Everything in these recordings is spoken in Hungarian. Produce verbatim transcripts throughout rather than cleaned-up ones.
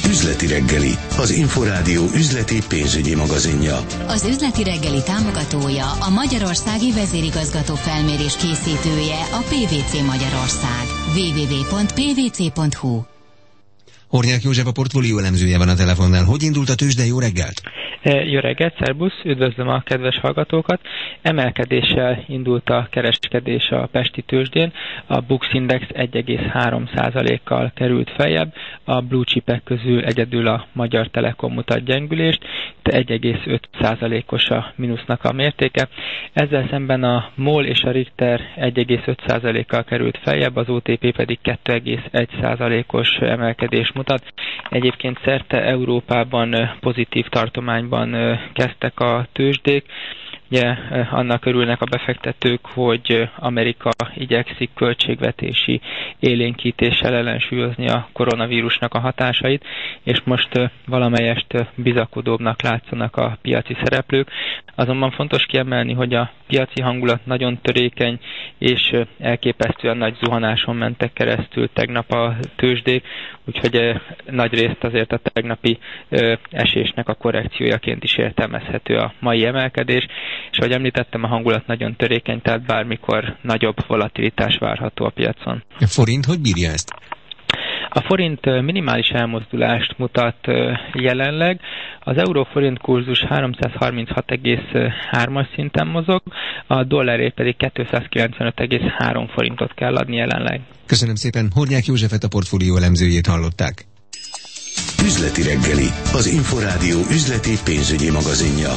Üzleti reggeli, az Inforádió üzleti pénzügyi magazinja. Az Üzleti reggeli támogatója, a Magyarországi Vezérigazgató Felmérés készítője, a pé vé cé Magyarország. double-u double-u double-u pont pé vé cé pont hu. Hornyák József a portfólió elemzője van a telefonnál. Hogy indult a tőzsde? Jó reggelt! Jó reggelt, szerbusz, üdvözlöm a kedves hallgatókat. Emelkedéssel indult a kereskedés a pesti tőzsdén, a Bux Index egy egész három százalékkal került feljebb, a blue chipek közül egyedül a Magyar Telekom mutat gyengülést, de egy egész öt százalékos a mínusznak a mértéke. Ezzel szemben a MOL és a Richter egy egész öt százalékkal került feljebb, az o té pé pedig két egész egy százalékos emelkedés mutat. Egyébként szerte Európában pozitív tartományban kezdtek a tőzsdék. Ugye annak örülnek a befektetők, hogy Amerika igyekszik költségvetési élénkítéssel ellensúlyozni a koronavírusnak a hatásait, és most valamelyest bizakodóbbnak látszanak a piaci szereplők. Azonban fontos kiemelni, hogy a piaci hangulat nagyon törékeny, és elképesztően nagy zuhanáson mentek keresztül tegnap a tőzsdék, úgyhogy nagy részt azért a tegnapi esésnek a korrekciójaként is értelmezhető a mai emelkedés. És ahogy említettem, a hangulat nagyon törékeny, tehát bármikor nagyobb volatilitás várható a piacon. A forint hogy bírja ezt? A forint minimális elmozdulást mutat jelenleg. Az euró-forint kurzus háromszázharminchat egész hármas szinten mozog, a dollárért pedig kétszázkilencvenöt egész három forintot kell adni jelenleg. Köszönöm szépen, Hornyák Józsefet, a portfólió elemzőjét hallották. Üzleti reggeli, az Inforádió üzleti pénzügyi magazinja.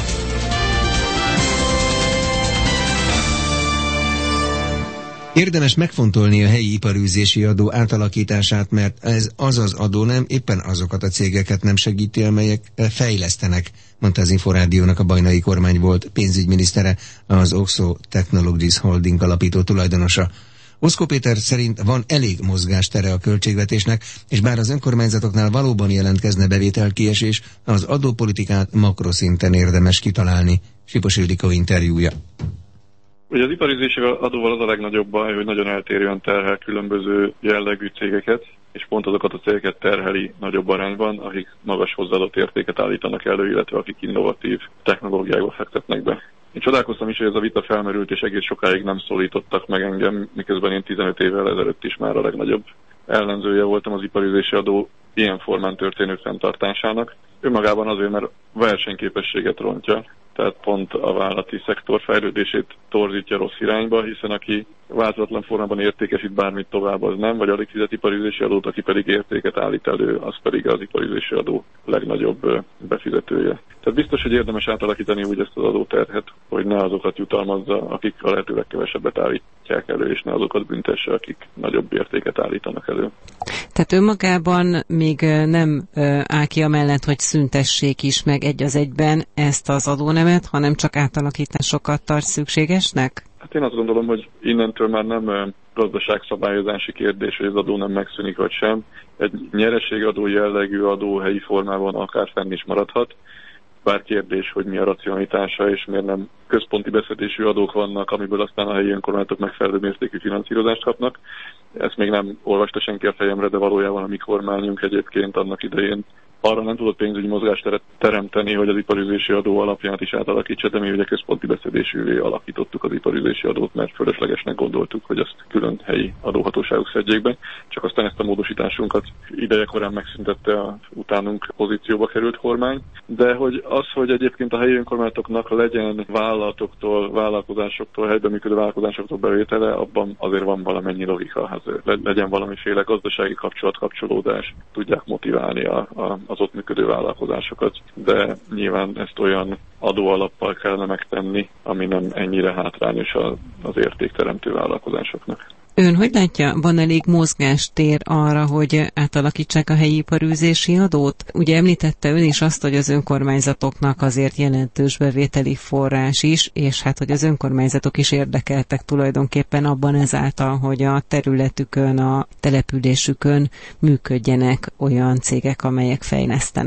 Érdemes megfontolni a helyi iparűzési adó átalakítását, mert ez az az adó nem éppen azokat a cégeket nem segíti, amelyek fejlesztenek, mondta az Inforádiónak a bajnai kormány volt pénzügyminisztere, az Oxo Technologies Holding alapító tulajdonosa. Oszkó Péter szerint van elég mozgástere a költségvetésnek, és bár az önkormányzatoknál valóban jelentkezne bevételkiesés, az adópolitikát makroszinten érdemes kitalálni. Sipos Ildikó interjúja. Ugye az iparűzési adóval az a legnagyobb baj, hogy nagyon eltérően terhel különböző jellegű cégeket, és pont azokat a cégeket terheli nagyobb arányban, akik magas hozzáadott értéket állítanak elő, illetve akik innovatív technológiákba fektetnek be. Én csodálkoztam is, hogy ez a vita felmerült, és egész sokáig nem szólítottak meg engem, miközben én tizenöt évvel ezelőtt is már a legnagyobb ellenzője voltam az iparűzési adó ilyen formán történő fenntartásának. Önmagában azért, mert versenyképességet rontja, tehát pont a vállalati szektor fejlődését torzítja rossz irányba, hiszen aki változatlan formában értékesít bármit tovább, az nem, vagy alig fizet iparűzési adót, aki pedig értéket állít elő, az pedig az iparűzési adó legnagyobb befizetője. Tehát biztos, hogy érdemes átalakítani úgy ezt az adóterhet, hogy ne azokat jutalmazza, akik a lehető legkevesebbet állítják elő, és ne azokat büntesse, akik nagyobb értéket állítanak elő. Tehát önmagában még nem áll ki amellett, hogy szüntessék is meg egy az egyben ezt az adónemet, hanem csak átalakításokat tart szükségesnek? Hát én azt gondolom, hogy innentől már nem gazdaságszabályozási kérdés, hogy az adó nem megszűnik vagy sem. Egy nyereségadó jellegű adó helyi formában akár fenn is maradhat, bár kérdés, hogy mi a racionalitása, és miért nem központi beszedésű adók vannak, amiből aztán a helyi önkormányzatok megfelelő mértékű finanszírozást kapnak. Ezt még nem olvasta senki a fejemre, de valójában a mi kormányunk egyébként annak idején arra nem tudott pénzügyi mozgásteret teremteni, hogy az iparűzési adó alapját is átalakítsa, de mi ugye központi beszedésűvé alakítottuk az iparűzési adót, mert fölöslegesnek gondoltuk, hogy azt külön helyi adóhatóságok szedjék be. Csak aztán ezt a módosításunkat ideje korán megszüntette a utánunk pozícióba került kormány. De hogy az, hogy egyébként a helyi önkormányzatoknak legyen vállalatoktól, vállalkozásoktól, helyben működő vállalkozásoktól bevétele, abban azért van valamennyi logika, legyen valamiféle gazdasági kapcsolat, kapcsolódás, tudják motiválni a, a az ott működő vállalkozásokat, de nyilván ezt olyan adóalappal kellene megtenni, ami nem ennyire hátrányos az értékteremtő vállalkozásoknak. Ön hogy látja, van elég mozgástér arra, hogy átalakítsák a helyi iparűzési adót? Ugye említette ön is azt, hogy az önkormányzatoknak azért jelentős bevételi forrás is, és hát, hogy az önkormányzatok is érdekeltek tulajdonképpen abban ezáltal, hogy a területükön, a településükön működjenek olyan cégek, amelyek fejlesztenek.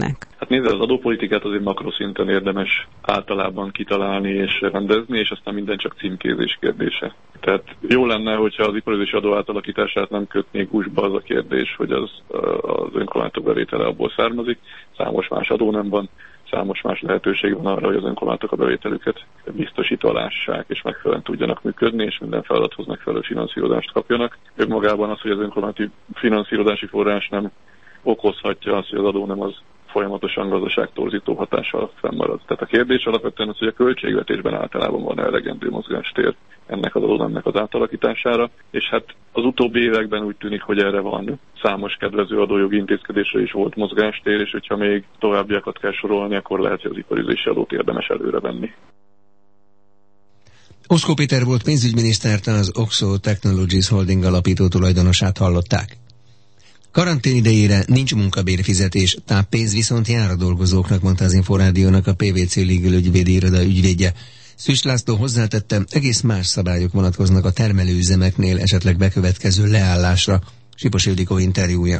Hát nézd, az adópolitikát azért makroszinten érdemes általában kitalálni és rendezni, és aztán minden csak címkézés kérdése. Tehát jó lenne, hogyha az iparüzési adó átalakítását nem kötnék gúzsba az a kérdés, hogy az, az önkormányzatok bevétele abból származik. Számos más adó nem van, számos más lehetőség van arra, hogy az önkormányzatok a bevételüket biztosítva lássák, és megfelelően tudjanak működni, és minden feladathoz megfelelő finanszírozást kapjanak. Önmagában az, hogy az önkormányzati finanszírozási forrás nem okozhatja azt, hogy az adó nem az folyamatosan gazdaságtorzító hatással fennmarad. Tehát a kérdés alapvetően az, hogy a költségvetésben általában van elegendő mozgástér ennek az adónemnek az átalakítására, és hát az utóbbi években úgy tűnik, hogy erre van számos kedvező adójogi intézkedésre is volt mozgástér, és hogyha még továbbiakat kell sorolni, akkor lehet, hogy az iparüzési adót érdemes előre venni. Oszkó Péter volt pénzügyminisztert, az Oxo Technologies Holding alapító tulajdonosát hallották. Karantén idejére nincs munkabérfizetés, táppénz viszont jár a dolgozóknak, mondta az Inforádiónak a pé vé cé Legal ügyvédi iroda ügyvédje. Szűcs László hozzátette, egész más szabályok vonatkoznak a termelőüzemeknél esetleg bekövetkező leállásra. Sipos Ildikó interjúja.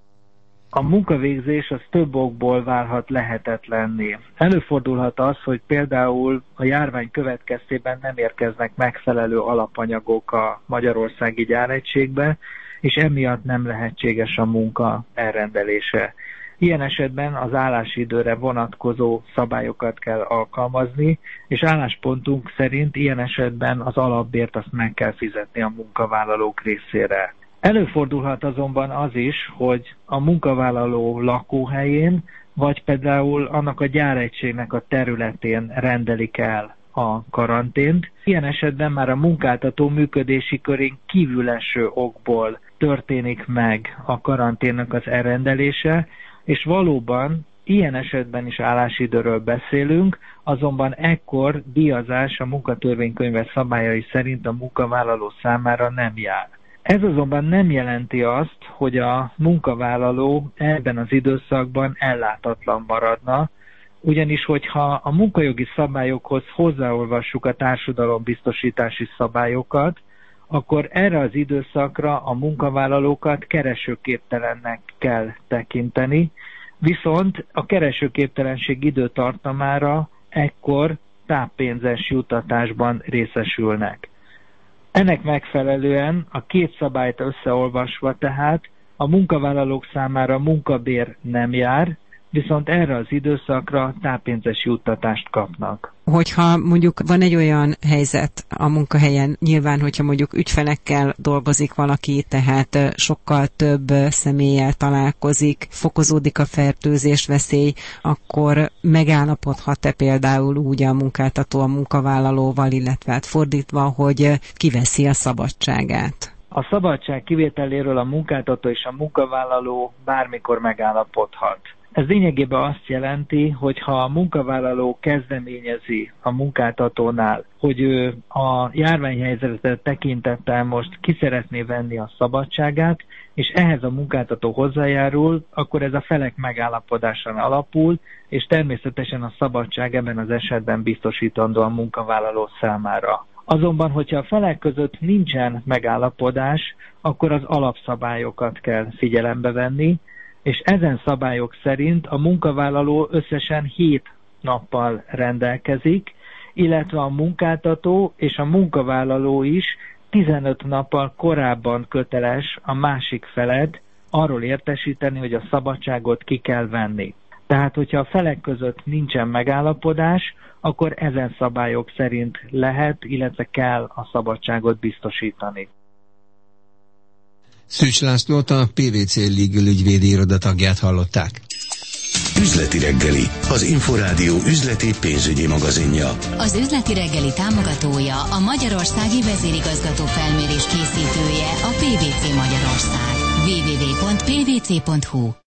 A munkavégzés az több okból válhat lehetetlenné. Előfordulhat az, hogy például a járvány következtében nem érkeznek megfelelő alapanyagok a magyarországi gyáregységbe, és emiatt nem lehetséges a munka elrendelése. Ilyen esetben az állásidőre vonatkozó szabályokat kell alkalmazni, és álláspontunk szerint ilyen esetben az alapbért azt meg kell fizetni a munkavállalók részére. Előfordulhat azonban az is, hogy a munkavállaló lakóhelyén, vagy például annak a gyáregységnek a területén rendelik el a karantént. Ilyen esetben már a munkáltató működési körén kívül eső okból történik meg a karanténnak az elrendelése, és valóban ilyen esetben is állásidőről beszélünk, azonban ekkor díjazás a munkatörvénykönyve szabályai szerint a munkavállaló számára nem jár. Ez azonban nem jelenti azt, hogy a munkavállaló ebben az időszakban ellátatlan maradna, ugyanis hogyha a munkajogi szabályokhoz hozzáolvassuk a társadalombiztosítási szabályokat, akkor erre az időszakra a munkavállalókat keresőképtelennek kell tekinteni, viszont a keresőképtelenség időtartamára ekkor táppénzes juttatásban részesülnek. Ennek megfelelően a két szabályt összeolvasva tehát a munkavállalók számára munkabér nem jár, viszont erre az időszakra táppénzes juttatást kapnak. Hogyha mondjuk van egy olyan helyzet a munkahelyen, nyilván, hogyha mondjuk ügyfelekkel dolgozik valaki, tehát sokkal több személlyel találkozik, fokozódik a fertőzés veszély, akkor megállapodhat-e például úgy a munkáltató a munkavállalóval, illetve hát fordítva, hogy kiveszi a szabadságát? A szabadság kivételéről a munkáltató és a munkavállaló bármikor megállapodhat. Ez lényegében azt jelenti, hogy ha a munkavállaló kezdeményezi a munkáltatónál, hogy ő a járványhelyzetet tekintettel most ki szeretné venni a szabadságát, és ehhez a munkáltató hozzájárul, akkor ez a felek megállapodásán alapul, és természetesen a szabadság ebben az esetben biztosítandó a munkavállaló számára. Azonban, hogyha a felek között nincsen megállapodás, akkor az alapszabályokat kell figyelembe venni, és ezen szabályok szerint a munkavállaló összesen hét nappal rendelkezik, illetve a munkáltató és a munkavállaló is tizenöt nappal korábban köteles a másik felet arról értesíteni, hogy a szabadságot ki kell venni. Tehát, hogyha a felek között nincsen megállapodás, akkor ezen szabályok szerint lehet, illetve kell a szabadságot biztosítani. Szűcs Lászlót, a pé vé cé Legal ügyvédi iroda tagját hallották. Üzleti reggeli, az Inforádió üzleti pénzügyi magazinja. Az üzleti reggeli támogatója, a Magyarországi Vezérigazgató Felmérés készítője, a pé vé cé Magyarország. double-u double-u double-u pont pé vé cé pont hú